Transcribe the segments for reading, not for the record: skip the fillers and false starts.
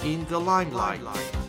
in the limelight.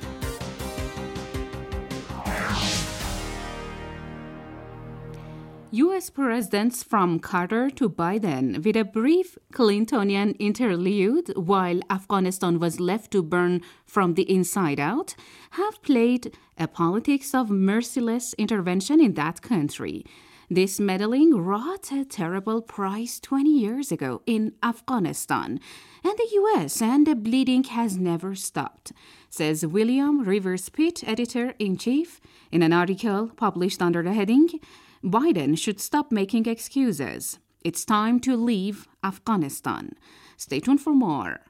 U.S. presidents from Carter to Biden, with a brief Clintonian interlude while Afghanistan was left to burn from the inside out, have played a politics of merciless intervention in that country. This meddling wrought a terrible price 20 years ago in Afghanistan, and the U.S. and the bleeding has never stopped, says William Rivers Pitt, editor-in-chief, in an article published under the heading, Biden should stop making excuses. It's time to leave Afghanistan. Stay tuned for more.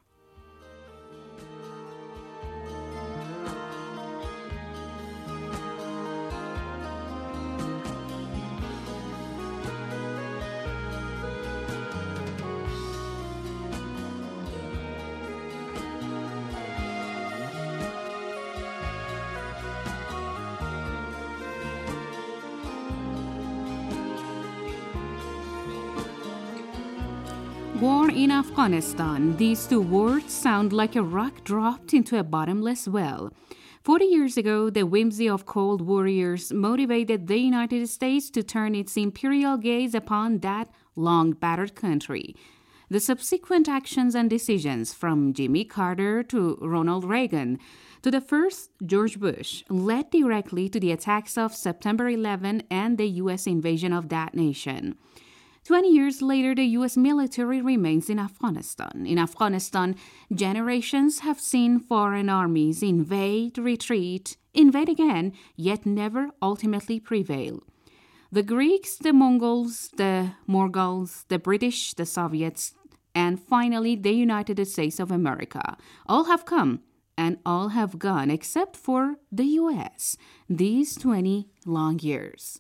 War in Afghanistan. These two words sound like a rock dropped into a bottomless well. 40 years ago, the whimsy of cold warriors motivated the United States to turn its imperial gaze upon that long-battered country. The subsequent actions and decisions, from Jimmy Carter to Ronald Reagan to the first George Bush, led directly to the attacks of September 11 and the U.S. invasion of that nation. 20 years later, the U.S. military remains in Afghanistan. In Afghanistan, generations have seen foreign armies invade, retreat, invade again, yet never ultimately prevail. The Greeks, the Mongols, the Mughals, the British, the Soviets, and finally the United States of America all have come and all have gone except for the U.S. these 20 long years.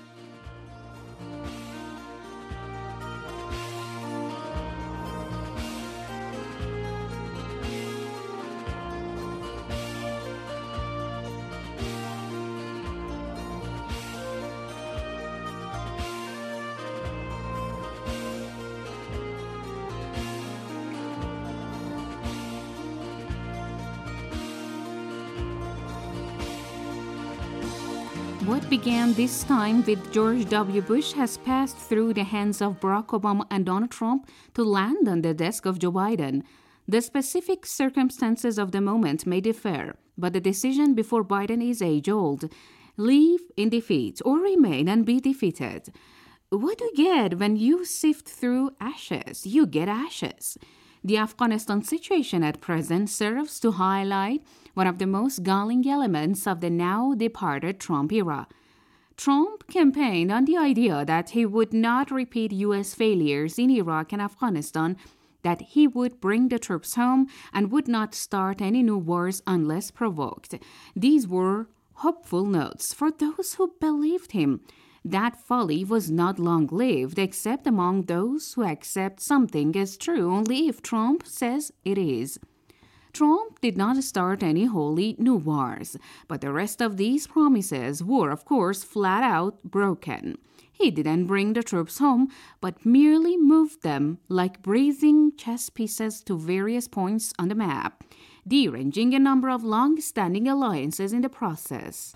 What began this time with George W. Bush has passed through the hands of Barack Obama and Donald Trump to land on the desk of Joe Biden. The specific circumstances of the moment may differ, but the decision before Biden is age-old. Live in defeat or remain and be defeated. What do you get when you sift through ashes? You get ashes. The Afghanistan situation at present serves to highlight one of the most galling elements of the now-departed Trump era. Trump campaigned on the idea that he would not repeat U.S. failures in Iraq and Afghanistan, that he would bring the troops home and would not start any new wars unless provoked. These were hopeful notes for those who believed him. That folly was not long-lived, except among those who accept something as true only if Trump says it is. Trump did not start any wholly new wars, but the rest of these promises were, of course, flat out broken. He didn't bring the troops home, but merely moved them like breathing chess pieces to various points on the map, deranging a number of long-standing alliances in the process.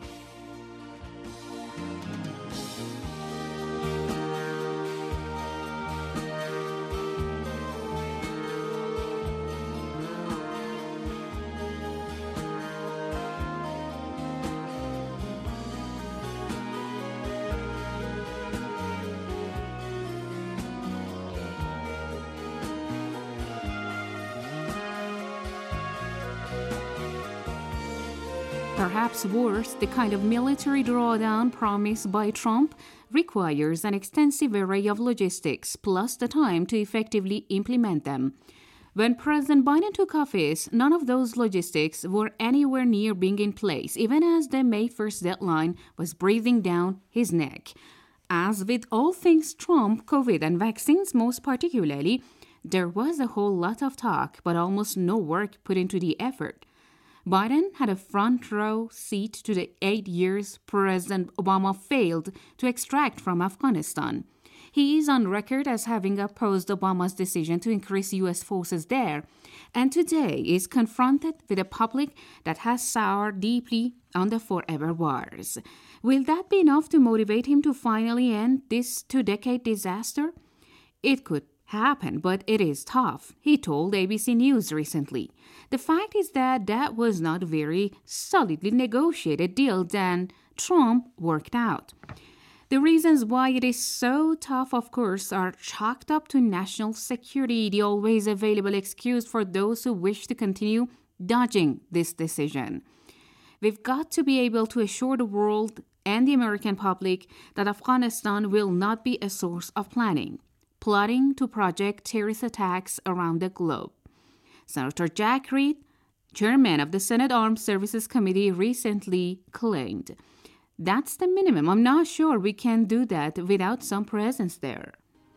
Perhaps worse, the kind of military drawdown promised by Trump requires an extensive array of logistics, plus the time to effectively implement them. When President Biden took office, none of those logistics were anywhere near being in place, even as the May 1st deadline was breathing down his neck. As with all things Trump, COVID, and vaccines most particularly, there was a whole lot of talk, but almost no work put into the effort. Biden had a front row seat to the 8 years President Obama failed to extract from Afghanistan. He is on record as having opposed Obama's decision to increase U.S. forces there, and today is confronted with a public that has soured deeply on the forever wars. Will that be enough to motivate him to finally end this two-decade disaster? It could happen, but it is tough, he told ABC News recently. The fact is that was not a very solidly negotiated deal that Trump worked out. The reasons why it is so tough, of course, are chalked up to national security, the always available excuse for those who wish to continue dodging this decision. We've got to be able to assure the world and the American public that Afghanistan will not be a source of plotting to project terrorist attacks around the globe. Senator Jack Reed, chairman of the Senate Armed Services Committee, recently claimed, "That's the minimum. I'm not sure we can do that without some presence there."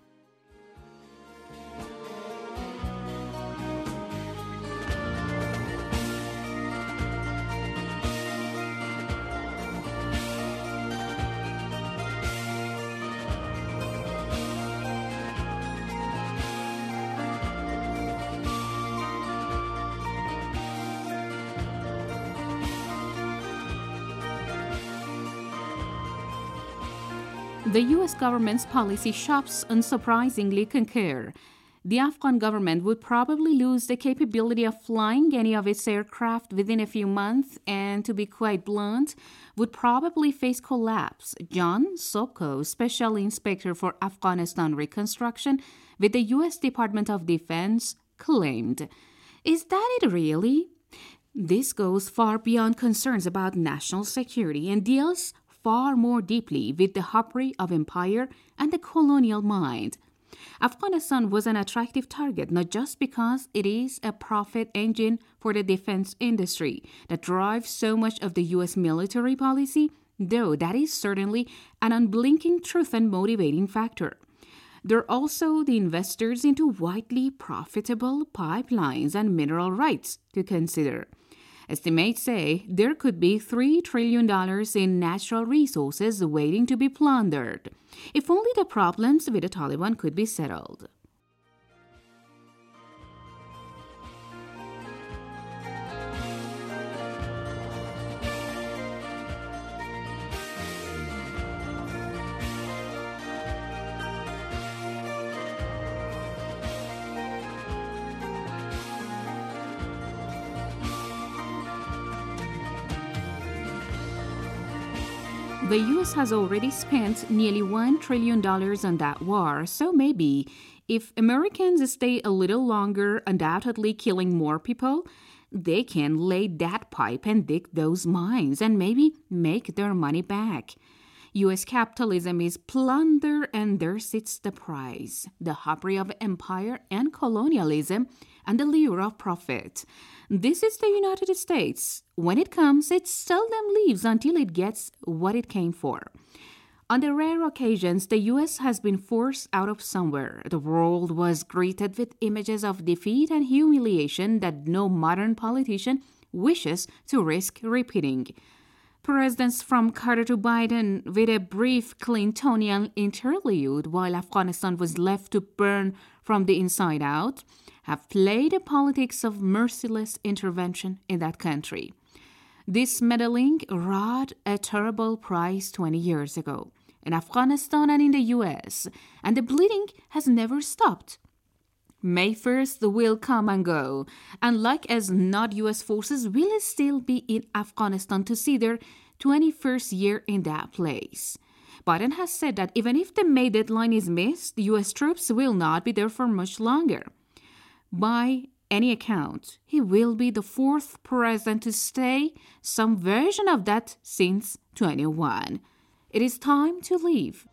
The U.S. government's policy shops unsurprisingly concur. The Afghan government would probably lose the capability of flying any of its aircraft within a few months and, to be quite blunt, would probably face collapse. John Soko, Special Inspector for Afghanistan Reconstruction with the U.S. Department of Defense, claimed. Is that it really? This goes far beyond concerns about national security and deals far more deeply with the hubris of empire and the colonial mind. Afghanistan was an attractive target not just because it is a profit engine for the defense industry that drives so much of the U.S. military policy, though that is certainly an unblinking truth and motivating factor. There are also the investors into widely profitable pipelines and mineral rights to consider. Estimates say there could be $3 trillion in natural resources waiting to be plundered. If only the problems with the Taliban could be settled. The U.S. has already spent nearly $1 trillion on that war, so maybe if Americans stay a little longer, undoubtedly killing more people, they can lay that pipe and dig those mines and maybe make their money back. U.S. capitalism is plunder, and there sits the prize, the hubris of empire and colonialism, and the lure of profit. This is the United States. When it comes, it seldom leaves until it gets what it came for. On the rare occasions the U.S. has been forced out of somewhere, the world was greeted with images of defeat and humiliation that no modern politician wishes to risk repeating. Presidents from Carter to Biden, with a brief Clintonian interlude while Afghanistan was left to burn from the inside out, have played a politics of merciless intervention in that country. This meddling wrought a terrible price 20 years ago in Afghanistan and in the U.S., and the bleeding has never stopped. May 1st will come and go, and like as not, U.S. forces will still be in Afghanistan to see their 21st year in that place. Biden has said that even if the May deadline is missed, U.S. troops will not be there for much longer. By any account, he will be the fourth president to stay, some version of that since 21. It is time to leave.